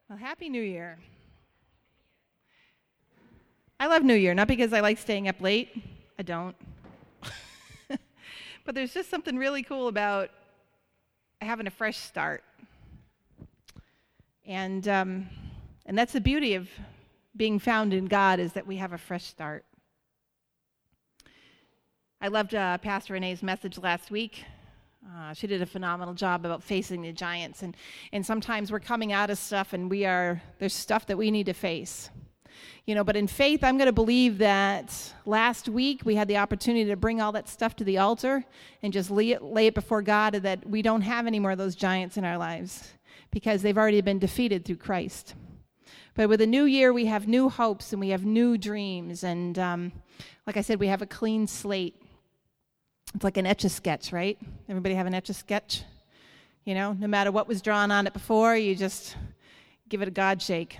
Well, Happy New Year. I love New Year, not because I like staying up late. I don't. But there's just something really cool about having a fresh start. And that's the beauty of being found in God, is that we have a fresh start. I loved Pastor Renee's message last week. She did a phenomenal job about facing the giants. And sometimes we're coming out of stuff and there's stuff that we need to face. But in faith, I'm going to believe that last week we had the opportunity to bring all that stuff to the altar and just lay it before God, and that we don't have any more of those giants in our lives because they've already been defeated through Christ. But with a new year, we have new hopes and we have new dreams. And like I said, we have a clean slate. It's like an Etch-a-Sketch, right? Everybody have an Etch-a-Sketch? No matter what was drawn on it before, you just give it a God shake.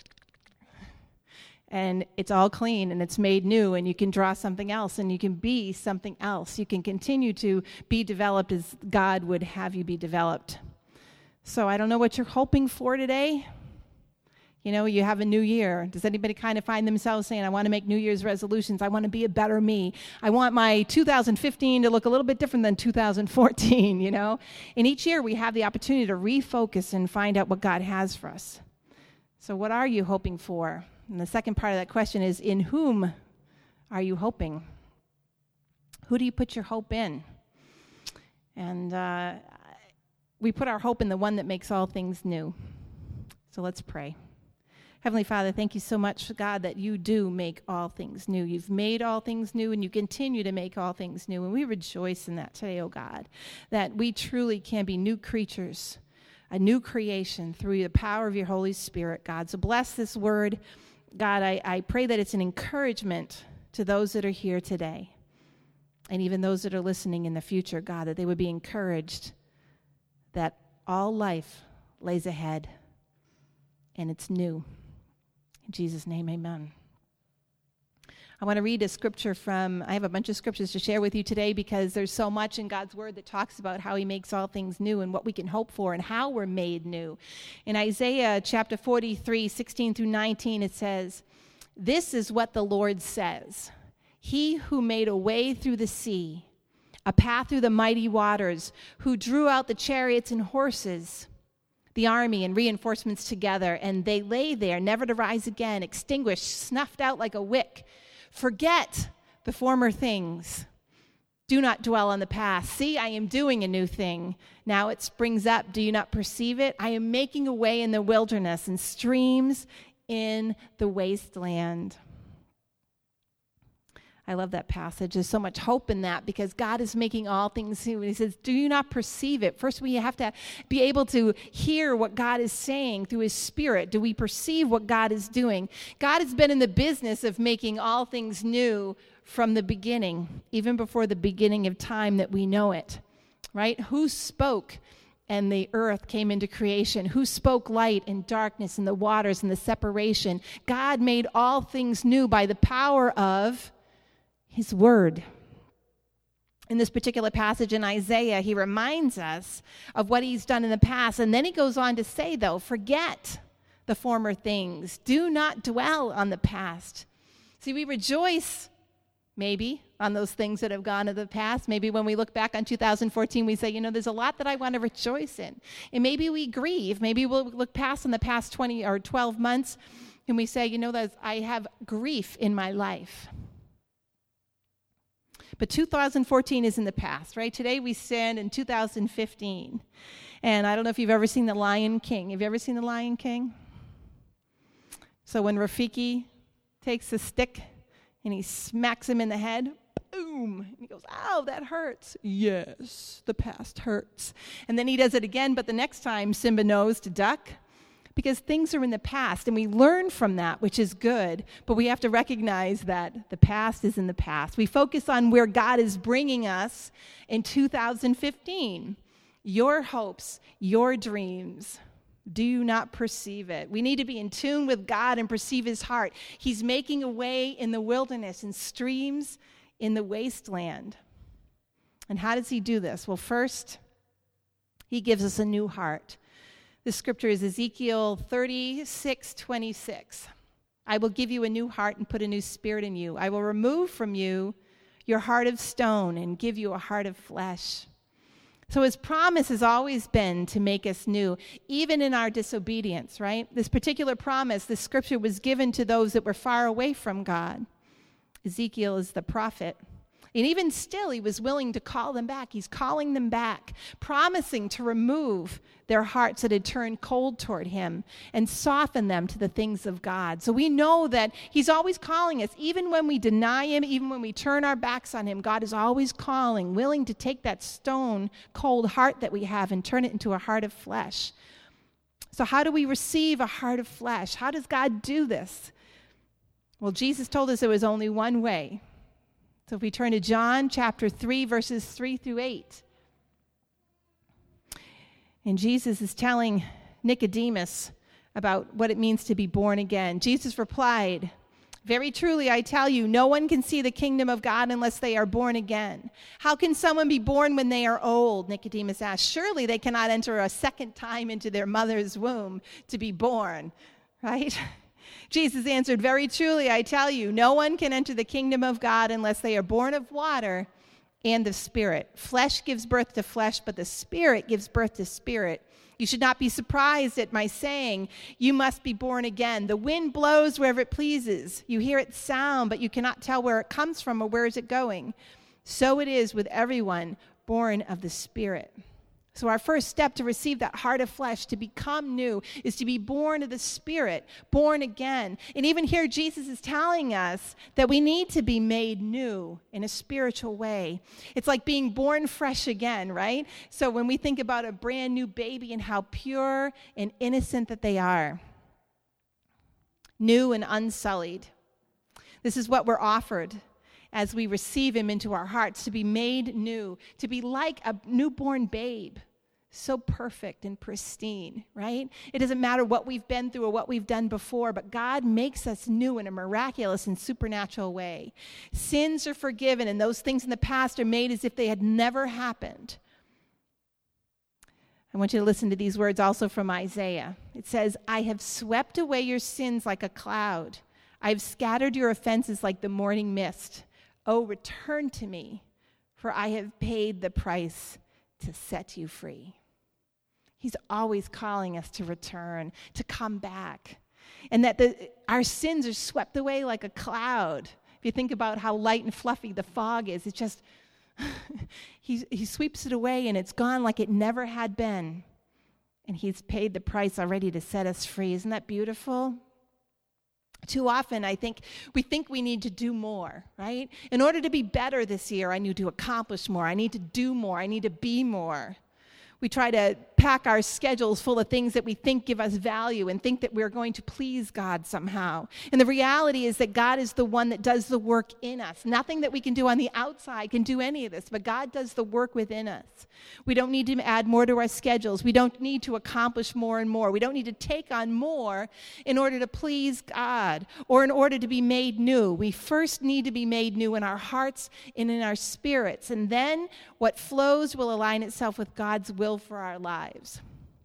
And it's all clean and it's made new, and you can draw something else and you can be something else. You can continue to be developed as God would have you be developed. So I don't know what you're hoping for today. You have a new year. Does anybody kind of find themselves saying, I want to make New Year's resolutions. I want to be a better me. I want my 2015 to look a little bit different than 2014, And each year we have the opportunity to refocus and find out what God has for us. So what are you hoping for? And the second part of that question is, in whom are you hoping? Who do you put your hope in? And we put our hope in the one that makes all things new. So let's pray. Heavenly Father, thank you so much, God, that you do make all things new. You've made all things new, and you continue to make all things new. And we rejoice in that today, oh God, that we truly can be new creatures, a new creation through the power of your Holy Spirit, God. So bless this word. God, I pray that it's an encouragement to those that are here today, and even those that are listening in the future, God, that they would be encouraged that all life lays ahead, and it's new. In Jesus' name, amen. I want to read a scripture I have a bunch of scriptures to share with you today because there's so much in God's word that talks about how he makes all things new and what we can hope for and how we're made new. In Isaiah chapter 43, 16 through 19, it says, "This is what the Lord says. He who made a way through the sea, a path through the mighty waters, who drew out the chariots and horses, the army and reinforcements together, and they lay there, never to rise again, extinguished, snuffed out like a wick. Forget the former things. Do not dwell on the past. See, I am doing a new thing. Now it springs up. Do you not perceive it? I am making a way in the wilderness and streams in the wasteland." I love that passage. There's so much hope in that because God is making all things new. And he says, do you not perceive it? First, we have to be able to hear what God is saying through his Spirit. Do we perceive what God is doing? God has been in the business of making all things new from the beginning, even before the beginning of time that we know it, right? Who spoke and the earth came into creation? Who spoke light and darkness and the waters and the separation? God made all things new by the power of his word. In this particular passage in Isaiah, he reminds us of what he's done in the past. And then he goes on to say, though, forget the former things. Do not dwell on the past. See, we rejoice maybe on those things that have gone in the past. Maybe when we look back on 2014, we say, there's a lot that I want to rejoice in. And maybe we grieve. Maybe we'll look past in the past 20 or 12 months and we say, I have grief in my life. But 2014 is in the past, right? Today we stand in 2015. And I don't know if you've ever seen The Lion King. Have you ever seen The Lion King? So when Rafiki takes a stick and he smacks him in the head, boom, and he goes, ow, that hurts. Yes, the past hurts. And then he does it again, but the next time Simba knows to duck, because things are in the past, and we learn from that, which is good, but we have to recognize that the past is in the past. We focus on where God is bringing us in 2015. Your hopes, your dreams, do you not perceive it? We need to be in tune with God and perceive his heart. He's making a way in the wilderness and streams in the wasteland. And how does he do this? Well, first, he gives us a new heart. The scripture is Ezekiel 36:26. I will give you a new heart and put a new spirit in you. I will remove from you your heart of stone and give you a heart of flesh. So his promise has always been to make us new, even in our disobedience, right? This particular promise, this scripture was given to those that were far away from God. Ezekiel is the prophet. And even still, he was willing to call them back. He's calling them back, promising to remove their hearts that had turned cold toward him and soften them to the things of God. So we know that he's always calling us. Even when we deny him, even when we turn our backs on him, God is always calling, willing to take that stone cold heart that we have and turn it into a heart of flesh. So how do we receive a heart of flesh? How does God do this? Well, Jesus told us there was only one way. So if we turn to John chapter 3, verses 3 through 8. And Jesus is telling Nicodemus about what it means to be born again. Jesus replied, "Very truly, I tell you, no one can see the kingdom of God unless they are born again. How can someone be born when they are old?" Nicodemus asked. "Surely they cannot enter a second time into their mother's womb to be born," right? Jesus answered, "Very truly, I tell you, no one can enter the kingdom of God unless they are born of water and of spirit. Flesh gives birth to flesh, but the Spirit gives birth to spirit. You should not be surprised at my saying, you must be born again. The wind blows wherever it pleases. You hear its sound, but you cannot tell where it comes from or where is it going. So it is with everyone born of the Spirit." So our first step to receive that heart of flesh, to become new, is to be born of the Spirit, born again. And even here, Jesus is telling us that we need to be made new in a spiritual way. It's like being born fresh again, right? So when we think about a brand new baby and how pure and innocent that they are, new and unsullied, this is what we're offered as we receive him into our hearts, to be made new, to be like a newborn babe, so perfect and pristine, right? It doesn't matter what we've been through or what we've done before, but God makes us new in a miraculous and supernatural way. Sins are forgiven, and those things in the past are made as if they had never happened. I want you to listen to these words also from Isaiah. It says, "I have swept away your sins like a cloud. I have scattered your offenses like the morning mist. Oh, return to me, for I have paid the price to set you free." He's always calling us to return, to come back, and that our sins are swept away like a cloud. If you think about how light and fluffy the fog is, it's just, he sweeps it away and it's gone like it never had been. And he's paid the price already to set us free. Isn't that beautiful? Too often, I think we need to do more, right? In order to be better this year, I need to accomplish more. I need to do more. I need to be more. We try to pack our schedules full of things that we think give us value and think that we're going to please God somehow. And the reality is that God is the one that does the work in us. Nothing that we can do on the outside can do any of this, but God does the work within us. We don't need to add more to our schedules. We don't need to accomplish more and more. We don't need to take on more in order to please God or in order to be made new. We first need to be made new in our hearts and in our spirits. And then what flows will align itself with God's will for our lives.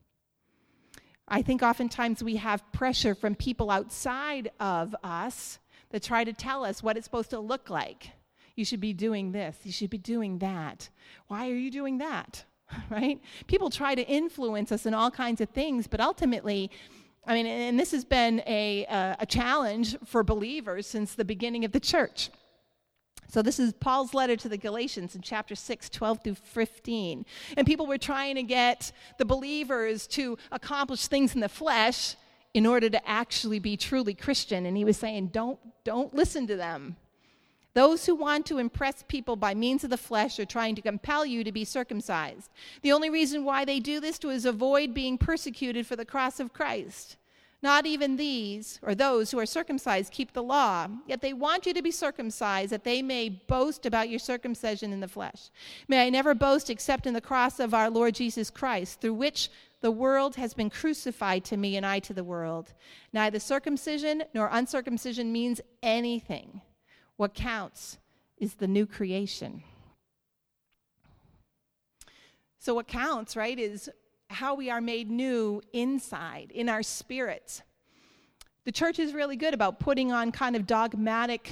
I think oftentimes we have pressure from people outside of us that try to tell us what it's supposed to look like. You should be doing this. You should be doing that. Why are you doing that? Right? People try to influence us in all kinds of things, but ultimately, and this has been a challenge for believers since the beginning of the church. So this is Paul's letter to the Galatians in chapter 6, 12 through 15. And people were trying to get the believers to accomplish things in the flesh in order to actually be truly Christian. And he was saying, don't listen to them. Those who want to impress people by means of the flesh are trying to compel you to be circumcised. The only reason why they do this is to avoid being persecuted for the cross of Christ. Not even these, or those who are circumcised, keep the law, yet they want you to be circumcised, that they may boast about your circumcision in the flesh. May I never boast except in the cross of our Lord Jesus Christ, through which the world has been crucified to me and I to the world. Neither circumcision nor uncircumcision means anything. What counts is the new creation. So what counts, right, is how we are made new inside, in our spirits. The church is really good about putting on kind of dogmatic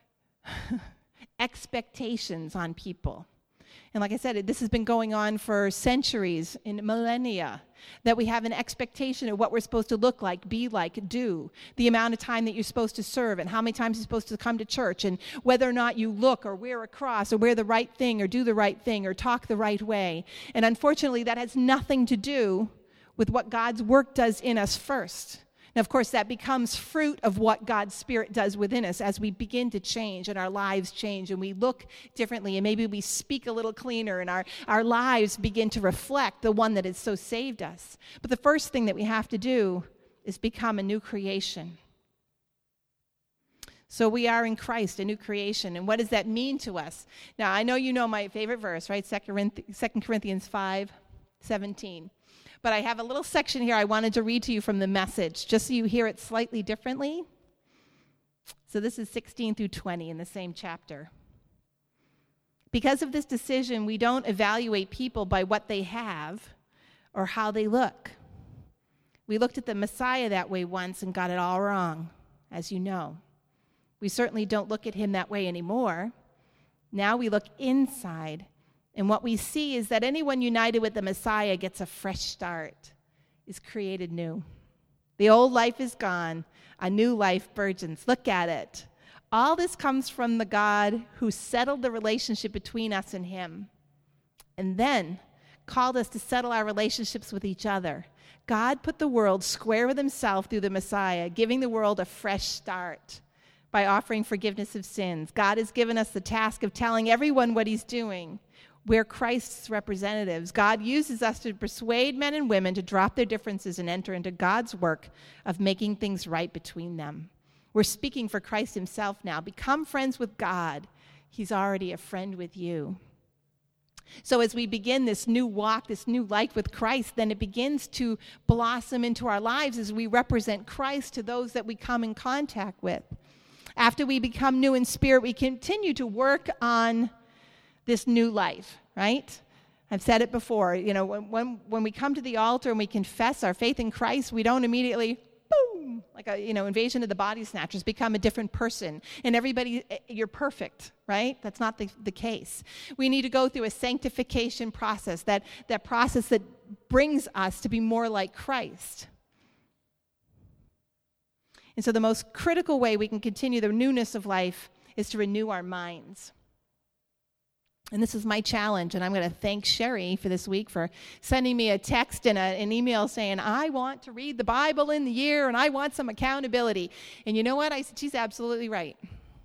expectations on people. And like I said, this has been going on for centuries, in millennia, that we have an expectation of what we're supposed to look like, be like, do, the amount of time that you're supposed to serve, and how many times you're supposed to come to church, and whether or not you look or wear a cross or wear the right thing or do the right thing or talk the right way. And unfortunately, that has nothing to do with what God's work does in us first. Now, of course, that becomes fruit of what God's Spirit does within us as we begin to change and our lives change and we look differently and maybe we speak a little cleaner and our lives begin to reflect the one that has so saved us. But the first thing that we have to do is become a new creation. So we are in Christ, a new creation. And what does that mean to us? Now, I know you know my favorite verse, right? 2 Corinthians 5:17. But I have a little section here I wanted to read to you from the Message, just so you hear it slightly differently. So this is 16 through 20 in the same chapter. Because of this decision, we don't evaluate people by what they have or how they look. We looked at the Messiah that way once and got it all wrong, as you know. We certainly don't look at him that way anymore. Now we look inside. And what we see is that anyone united with the Messiah gets a fresh start, is created new. The old life is gone. A new life burgeons. Look at it. All this comes from the God who settled the relationship between us and him, and then called us to settle our relationships with each other. God put the world square with himself through the Messiah, giving the world a fresh start by offering forgiveness of sins. God has given us the task of telling everyone what he's doing. We're Christ's representatives. God uses us to persuade men and women to drop their differences and enter into God's work of making things right between them. We're speaking for Christ himself now. Become friends with God. He's already a friend with you. So as we begin this new walk, this new life with Christ, then it begins to blossom into our lives as we represent Christ to those that we come in contact with. After we become new in spirit, we continue to work on this new life, right? I've said it before. You know, when we come to the altar and we confess our faith in Christ, we don't immediately, boom, like a invasion of the body snatchers, become a different person. And everybody, you're perfect, right? That's not the case. We need to go through a sanctification process, that process that brings us to be more like Christ. And so the most critical way we can continue the newness of life is to renew our minds. And this is my challenge, and I'm going to thank Sherry for this week for sending me a text and an email saying, I want to read the Bible in the year, and I want some accountability. And you know what? I said, she's absolutely right.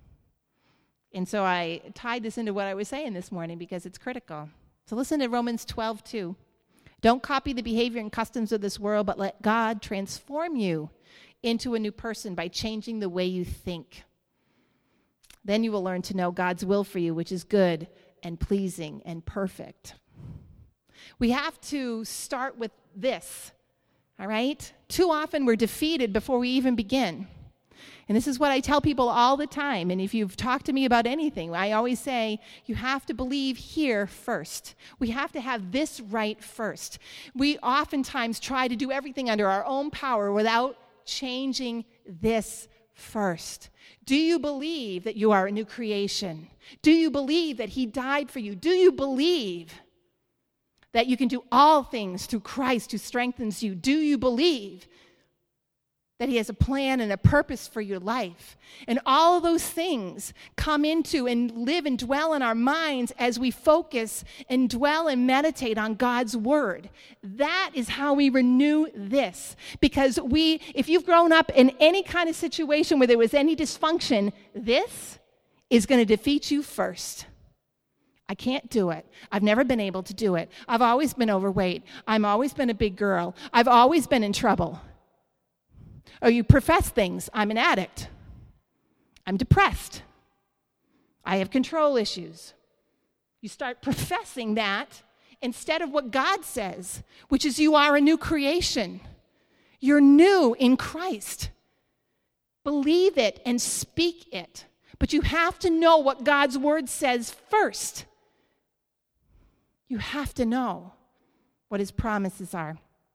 And so I tied this into what I was saying this morning because it's critical. So listen to Romans 12:2. Don't copy the behavior and customs of this world, but let God transform you into a new person by changing the way you think. Then you will learn to know God's will for you, which is good and pleasing and perfect. We have to start with this, all right? Too often we're defeated before we even begin. And this is what I tell people all the time. And if you've talked to me about anything, I always say, you have to believe here first. We have to have this right first. We oftentimes try to do everything under our own power without changing this first. Do you believe that you are a new creation? Do you believe that he died for you? Do you believe that you can do all things through Christ who strengthens you? Do you believe that he has a plan and a purpose for your life? And all of those things come into and live and dwell in our minds as we focus and dwell and meditate on God's word. That is how we renew this. Because if you've grown up in any kind of situation where there was any dysfunction, this is going to defeat you first. I can't do it. I've never been able to do it. I've always been overweight. I've always been a big girl. I've always been in trouble. Or you profess things. I'm an addict. I'm depressed. I have control issues. You start professing that instead of what God says, which is you are a new creation. You're new in Christ. Believe it and speak it. But you have to know what God's word says first. You have to know. what his promises are.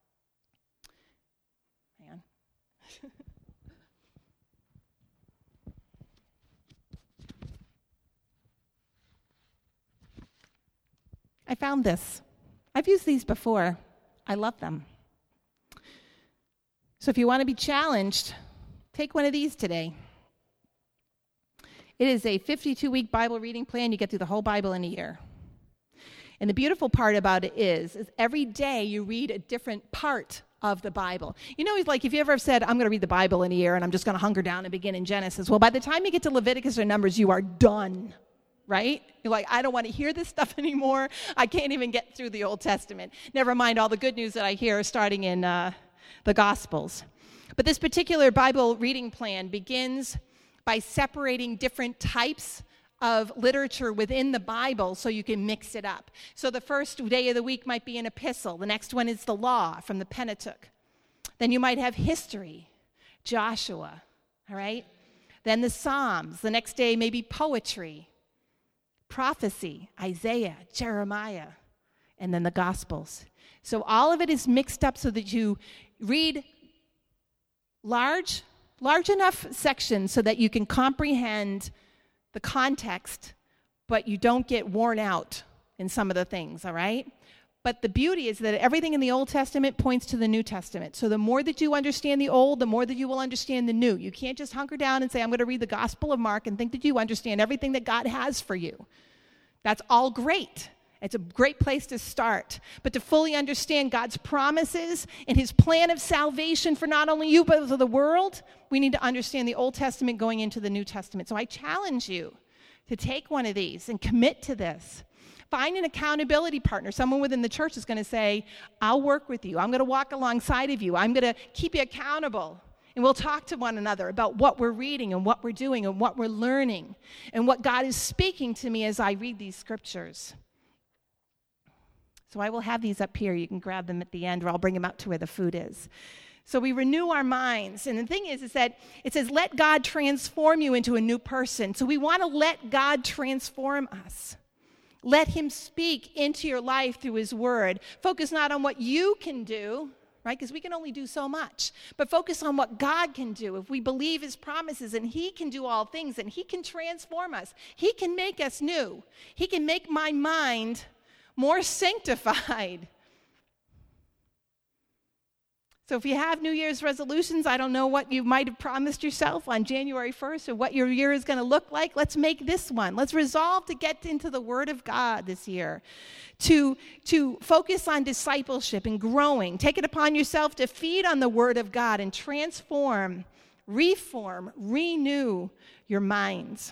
Hang on. I found this. I've used these before. I love them. So if you want to be challenged, take one of these today. It is a 52-week Bible reading plan. You get through the whole Bible in a year. And the beautiful part about it is every day you read a different part of the Bible. You know, it's like if you ever have said, I'm going to read the Bible in a year and I'm just going to hunker down and begin in Genesis. Well, by the time you get to Leviticus or Numbers, you are done, right? You're like, I don't want to hear this stuff anymore. I can't even get through the Old Testament. Never mind all the good news that I hear starting in the Gospels. But this particular Bible reading plan begins by separating different types of literature within the Bible so you can mix it up. So the first day of the week might be an epistle. The next one is the law from the Pentateuch. Then you might have history, Joshua, all right? Then the Psalms. The next day maybe poetry, prophecy, Isaiah, Jeremiah, and then the Gospels. So all of it is mixed up so that you read large enough sections so that you can comprehend the context, but you don't get worn out in some of the things, all right? But the beauty is that everything in the Old Testament points to the New Testament. So the more that you understand the Old, the more that you will understand the New. You can't just hunker down and say, I'm going to read the Gospel of Mark and think that you understand everything that God has for you. That's all great. It's a great place to start. But to fully understand God's promises and his plan of salvation for not only you, but for the world, we need to understand the Old Testament going into the New Testament. So I challenge you to take one of these and commit to this. Find an accountability partner. Someone within the church is going to say, I'll work with you. I'm going to walk alongside of you. I'm going to keep you accountable. And we'll talk to one another about what we're reading and what we're doing and what we're learning and what God is speaking to me as I read these scriptures. So I will have these up here. You can grab them at the end, or I'll bring them out to where the food is. So we renew our minds. And the thing is that it says, let God transform you into a new person. So we want to let God transform us. Let him speak into your life through his word. Focus not on what you can do, right? Because we can only do so much. But focus on what God can do. If we believe his promises and he can do all things and he can transform us, he can make us new. He can make my mind more sanctified. So if you have New Year's resolutions, I don't know what you might have promised yourself on January 1st or what your year is going to look like. Let's make this one. Let's resolve to get into the Word of God this year, to focus on discipleship and growing. Take it upon yourself to feed on the Word of God and transform, reform, renew your minds.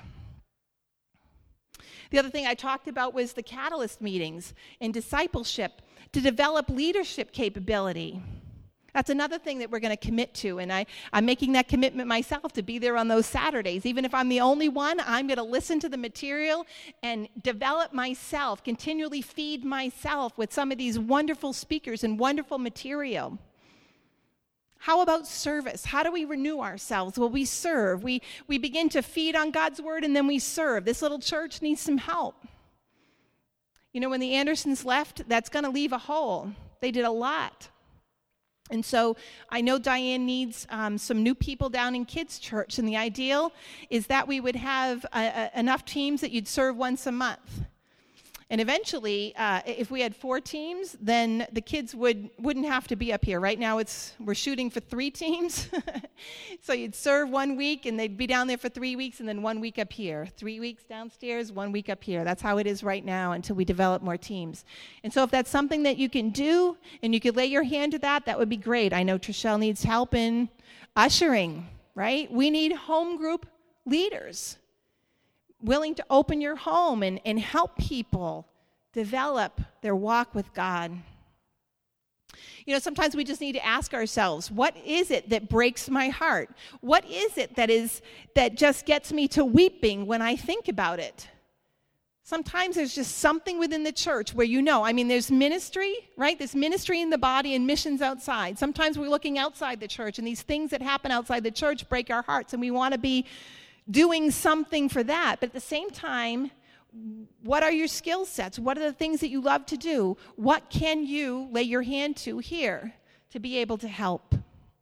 The other thing I talked about was the catalyst meetings and discipleship to develop leadership capability. That's another thing that we're going to commit to, and I'm making that commitment myself to be there on those Saturdays. Even if I'm the only one, I'm going to listen to the material and develop myself, continually feed myself with some of these wonderful speakers and wonderful material. How about service? How do we renew ourselves? Well, we serve. We begin to feed on God's word, and then we serve. This little church needs some help. You know, when the Andersons left, that's going to leave a hole. They did a lot. And so I know Diane needs some new people down in kids' church, and the ideal is that we would have enough teams that you'd serve once a month. And eventually, if we had 4 teams, then the kids wouldn't have to be up here. Right now, we're shooting for 3 teams. So you'd serve 1 week, and they'd be down there for 3 weeks, and then 1 week up here. 3 weeks downstairs, 1 week up here. That's how it is right now until we develop more teams. And so if that's something that you can do, and you could lay your hand to that, that would be great. I know Trishelle needs help in ushering, right? We need home group leaders willing to open your home and help people develop their walk with God. You know, sometimes we just need to ask ourselves, what is it that breaks my heart? What is it that just gets me to weeping when I think about it? Sometimes there's just something within the church where there's ministry, right? There's ministry in the body and missions outside. Sometimes we're looking outside the church, and these things that happen outside the church break our hearts, and we want to be doing something for that. But at the same time, What are your skill sets? What are the things that you love to do? What can you lay your hand to here to be able to help?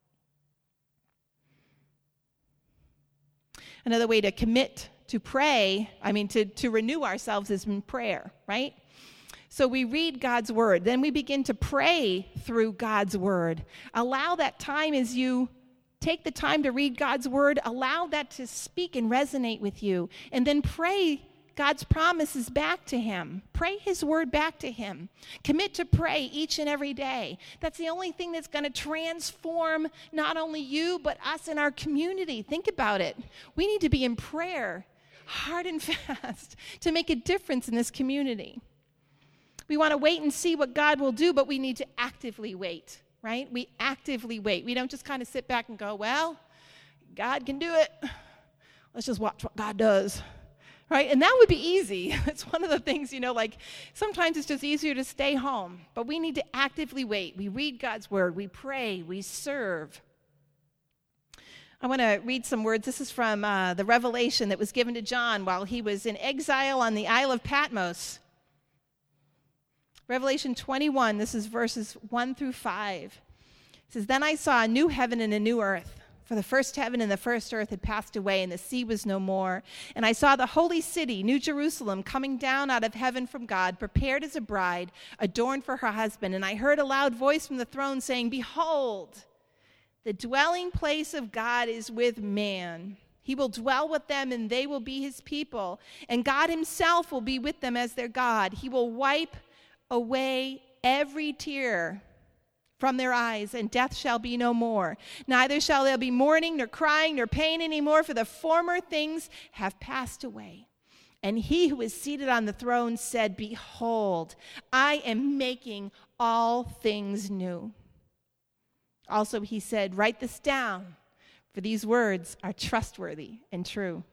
Another way to commit to pray, to renew ourselves is in prayer, right? So we read God's word. Then we begin to pray through God's word. Allow that time as you take the time to read God's word, allow that to speak and resonate with you. And then pray God's promises back to him. Pray his word back to him. Commit to pray each and every day. That's the only thing that's going to transform not only you, but us in our community. Think about it. We need to be in prayer hard and fast to make a difference in this community. We want to wait and see what God will do, but we need to actively wait, right? We actively wait. We don't just kind of sit back and go, well, God can do it. Let's just watch what God does. Right? And that would be easy. It's one of the things, like sometimes it's just easier to stay home. But we need to actively wait. We read God's word. We pray. We serve. I want to read some words. This is from the revelation that was given to John while he was in exile on the Isle of Patmos. Revelation 21, this is verses 1 through 5. It says, "Then I saw a new heaven and a new earth. For the first heaven and the first earth had passed away, and the sea was no more. And I saw the holy city, New Jerusalem, coming down out of heaven from God, prepared as a bride, adorned for her husband. And I heard a loud voice from the throne saying, 'Behold, the dwelling place of God is with man. He will dwell with them, and they will be his people. And God himself will be with them as their God. He will wipe away every tear from their eyes, and death shall be no more. Neither shall there be mourning, nor crying, nor pain anymore, for the former things have passed away.' And he who is seated on the throne said, 'Behold, I am making all things new.' Also he said, 'Write this down, for these words are trustworthy and true.'"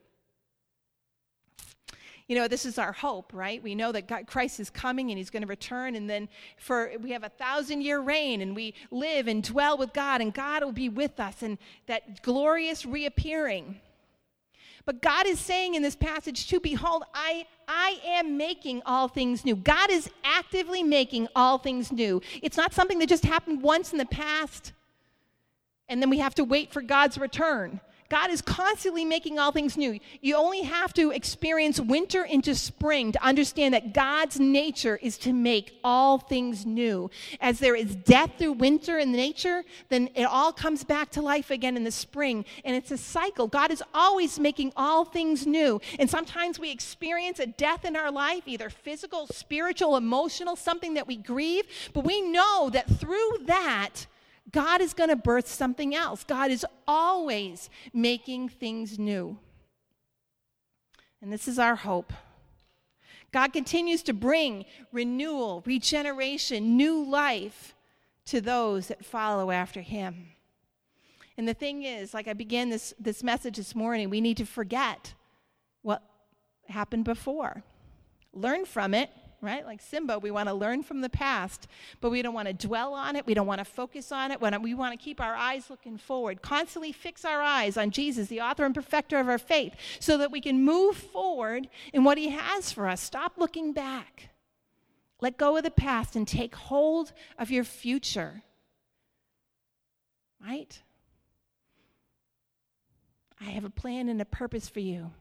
This is our hope, right? We know that Christ is coming and he's going to return, and then we have 1,000-year reign, and we live and dwell with God, and God will be with us, and that glorious reappearing. But God is saying in this passage too, "Behold, I am making all things new." God is actively making all things new. It's not something that just happened once in the past, and then we have to wait for God's return. God is constantly making all things new. You only have to experience winter into spring to understand that God's nature is to make all things new. As there is death through winter in nature, then it all comes back to life again in the spring. And it's a cycle. God is always making all things new. And sometimes we experience a death in our life, either physical, spiritual, emotional, something that we grieve. But we know that through that, God is going to birth something else. God is always making things new. And this is our hope. God continues to bring renewal, regeneration, new life to those that follow after him. And the thing is, like I began this message this morning, we need to forget what happened before. Learn from it. Right? Like Simba, we want to learn from the past, but we don't want to dwell on it. We don't want to focus on it. We want to keep our eyes looking forward. Constantly fix our eyes on Jesus, the author and perfecter of our faith, so that we can move forward in what he has for us. Stop looking back. Let go of the past and take hold of your future. Right? I have a plan and a purpose for you.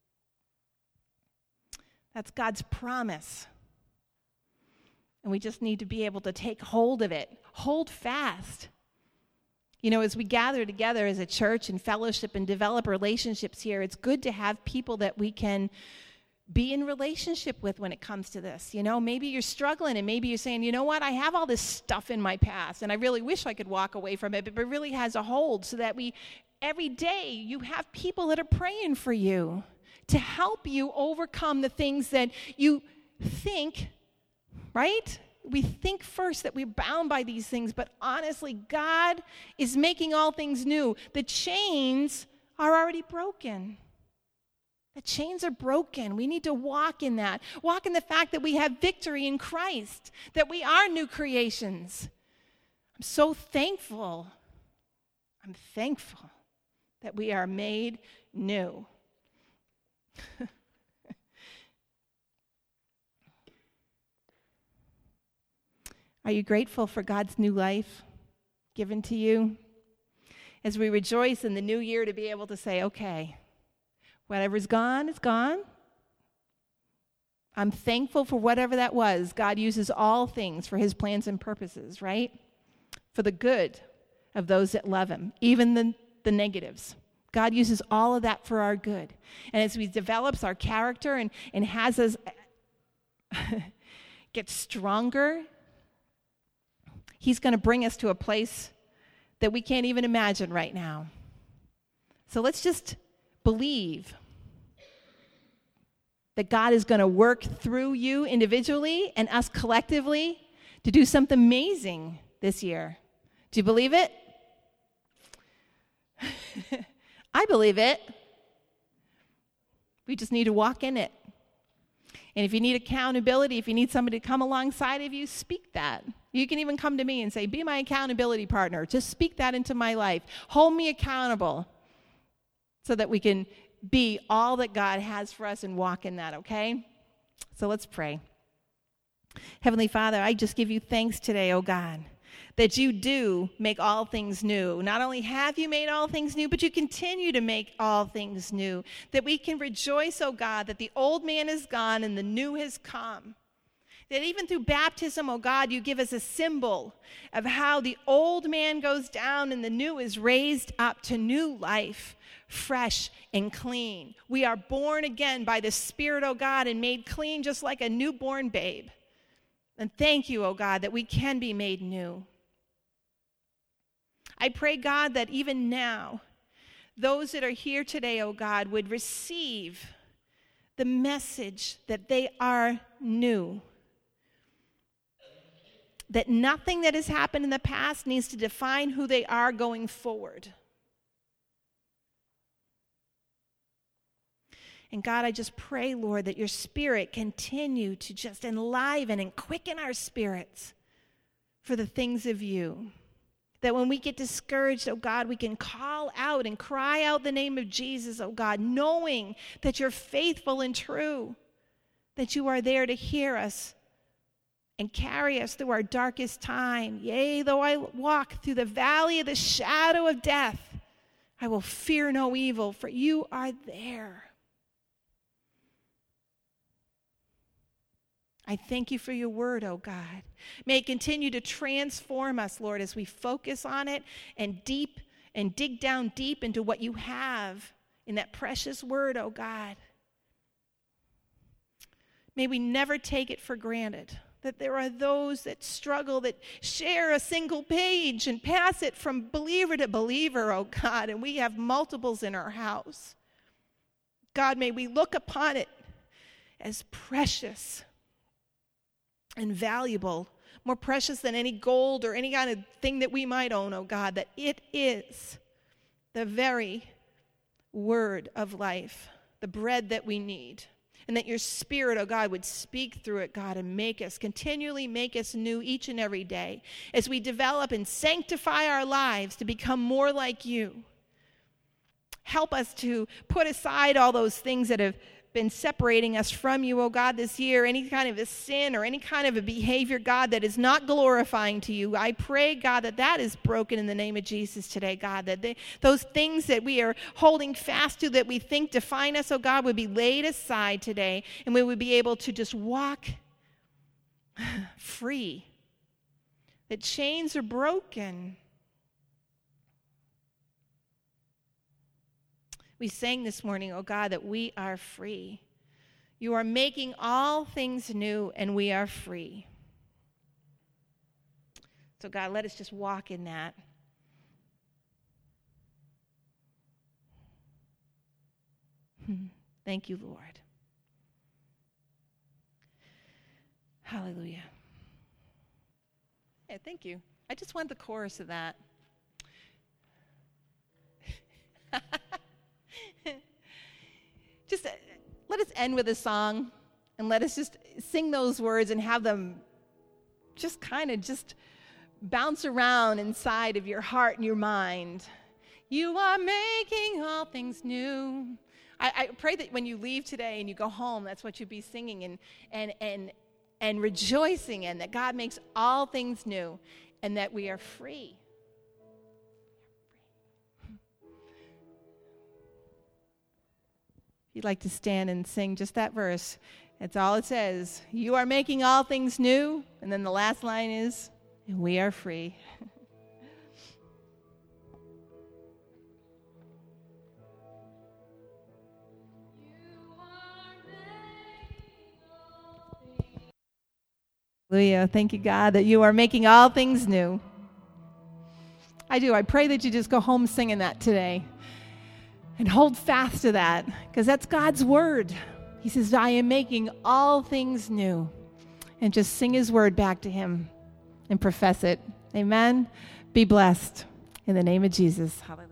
That's God's promise. And we just need to be able to take hold of it. Hold fast. As we gather together as a church and fellowship and develop relationships here, it's good to have people that we can be in relationship with when it comes to this. Maybe you're struggling, and maybe you're saying, you know what, I have all this stuff in my past, and I really wish I could walk away from it, but it really has a hold, so that every day you have people that are praying for you to help you overcome the things that you think. Right? We think first that we're bound by these things, but honestly, God is making all things new. The chains are already broken. The chains are broken. We need to walk in that. Walk in the fact that we have victory in Christ, that we are new creations. I'm so thankful. I'm thankful that we are made new. Are you grateful for God's new life given to you? As we rejoice in the new year to be able to say, okay, whatever's gone is gone. I'm thankful for whatever that was. God uses all things for his plans and purposes, right? For the good of those that love him, even the negatives. God uses all of that for our good. And as he develops our character and has us get stronger, he's going to bring us to a place that we can't even imagine right now. So let's just believe that God is going to work through you individually and us collectively to do something amazing this year. Do you believe it? I believe it. We just need to walk in it. And if you need accountability, if you need somebody to come alongside of you, speak that. You can even come to me and say, be my accountability partner. Just speak that into my life. Hold me accountable so that we can be all that God has for us and walk in that, okay? So let's pray. Heavenly Father, I just give you thanks today, oh God, that you do make all things new. Not only have you made all things new, but you continue to make all things new. That we can rejoice, oh God, that the old man is gone and the new has come. That even through baptism, oh God, you give us a symbol of how the old man goes down and the new is raised up to new life, fresh and clean. We are born again by the Spirit, oh God, and made clean just like a newborn babe. And thank you, oh God, that we can be made new. I pray, God, that even now, those that are here today, oh God, would receive the message that they are new. That nothing that has happened in the past needs to define who they are going forward. And God, I just pray, Lord, that your Spirit continue to just enliven and quicken our spirits for the things of you. That when we get discouraged, oh God, we can call out and cry out the name of Jesus, oh God, knowing that you're faithful and true, that you are there to hear us and carry us through our darkest time. Yea, though I walk through the valley of the shadow of death, I will fear no evil, for you are there. I thank you for your word, oh God. May it continue to transform us, Lord, as we focus on it and dig down deep into what you have in that precious word, oh God. May we never take it for granted that there are those that struggle, that share a single page and pass it from believer to believer, oh God, and we have multiples in our house. God, may we look upon it as precious and valuable, more precious than any gold or any kind of thing that we might own, oh God, that it is the very word of life, the bread that we need. And that your Spirit, oh God, would speak through it, God, and continually make us new each and every day as we develop and sanctify our lives to become more like you. Help us to put aside all those things that have been separating us from you, oh God, this year, any kind of a sin or any kind of a behavior, God, that is not glorifying to you. I pray, God, that is broken in the name of Jesus today, God, that those things that we are holding fast to that we think define us, oh God, would be laid aside today, and we would be able to just walk free, that chains are broken. We sang this morning, oh God, that we are free. You are making all things new, and we are free. So God, let us just walk in that. Thank you, Lord. Hallelujah. Yeah, thank you. I just want the chorus of that. Just let us end with a song, and let us just sing those words and have them just kind of just bounce around inside of your heart and your mind. You are making all things new. I pray that when you leave today and you go home, that's what you'll be singing, and and rejoicing in that God makes all things new and that we are free. If you'd like to stand and sing just that verse, that's all it says. You are making all things new. And then the last line is, and we are free. Hallelujah. Thank you, God, that you are making all things new. I do. I pray that you just go home singing that today. And hold fast to that, because that's God's word. He says, I am making all things new. And just sing his word back to him and profess it. Amen. Be blessed. In the name of Jesus. Hallelujah.